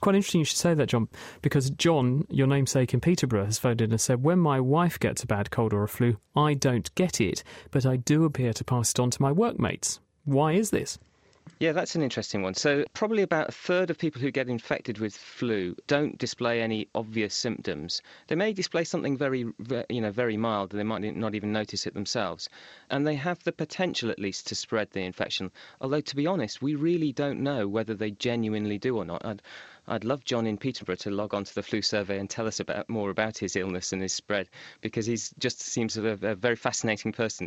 quite interesting you should say that, John, because John, your namesake in Peterborough, has phoned in and said, when my wife gets a bad cold or a flu, I don't get it, but I do appear to pass it on to my workmates. Why is this? Yeah, that's an interesting one. So probably about a third of people who get infected with flu don't display any obvious symptoms. They may display something very mild, and they might not even notice it themselves. And they have the potential, at least, to spread the infection. Although, to be honest, we really don't know whether they genuinely do or not. I'd love John in Peterborough to log on to the flu survey and tell us more about his illness and his spread, because he just seems a very fascinating person.